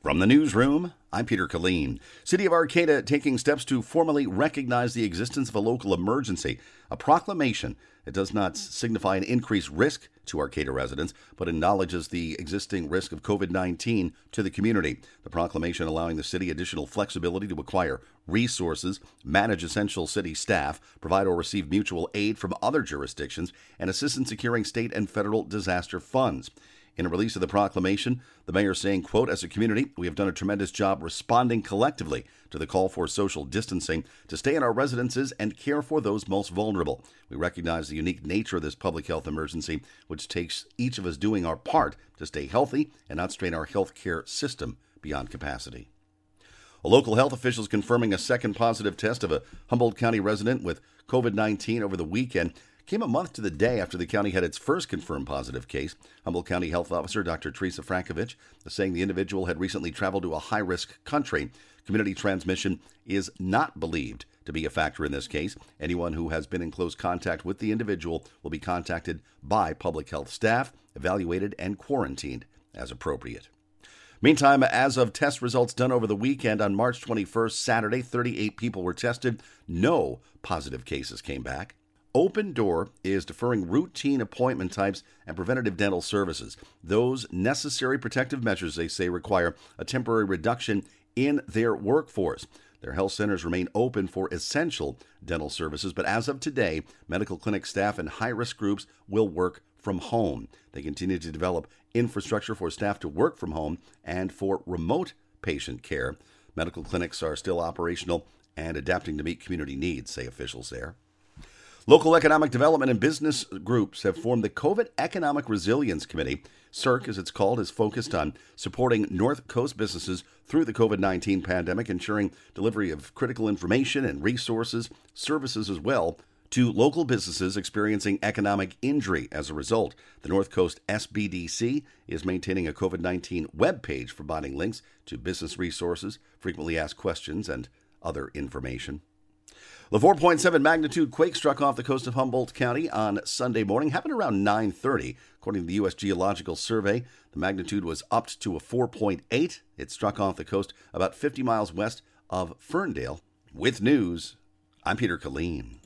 From the newsroom, I'm Peter Killeen. City of Arcata taking steps to formally recognize the existence of a local emergency. A proclamation that does not signify an increased risk to Arcata residents, but acknowledges the existing risk of COVID-19 to the community. The proclamation allowing the city additional flexibility to acquire resources, manage essential city staff, provide or receive mutual aid from other jurisdictions, and assist in securing state and federal disaster funds. In a release of the proclamation, the mayor saying, quote, "As a community, we have done a tremendous job responding collectively to the call for social distancing to stay in our residences and care for those most vulnerable. We recognize the unique nature of this public health emergency, which takes each of us doing our part to stay healthy and not strain our health care system beyond capacity." Local health officials confirming a second positive test of a Humboldt County resident with COVID-19 over the weekend came a month to the day after the county had its first confirmed positive case. Humboldt County Health Officer Dr. Teresa Frankovich saying the individual had recently traveled to a high-risk country. Community transmission is not believed to be a factor in this case. Anyone who has been in close contact with the individual will be contacted by public health staff, evaluated, and quarantined as appropriate. Meantime, as of test results done over the weekend on March 21st, Saturday, 38 people were tested. No positive cases came back. Open Door is deferring routine appointment types and preventative dental services. Those necessary protective measures, they say, require a temporary reduction in their workforce. Their health centers remain open for essential dental services, but as of today, medical clinic staff and high-risk groups will work from home. They continue to develop infrastructure for staff to work from home and for remote patient care. Medical clinics are still operational and adapting to meet community needs, say officials there. Local economic development and business groups have formed the COVID Economic Resilience Committee. CERC, as it's called, is focused on supporting North Coast businesses through the COVID-19 pandemic, ensuring delivery of critical information and resources, services as well, to local businesses experiencing economic injury as a result. The North Coast SBDC is maintaining a COVID-19 webpage providing links to business resources, frequently asked questions, and other information. The 4.7 magnitude quake struck off the coast of Humboldt County on Sunday morning. Happened around 9:30. According to the U.S. Geological Survey, the magnitude was upped to a 4.8. It struck off the coast about 50 miles west of Ferndale. With news, I'm Peter Killeen.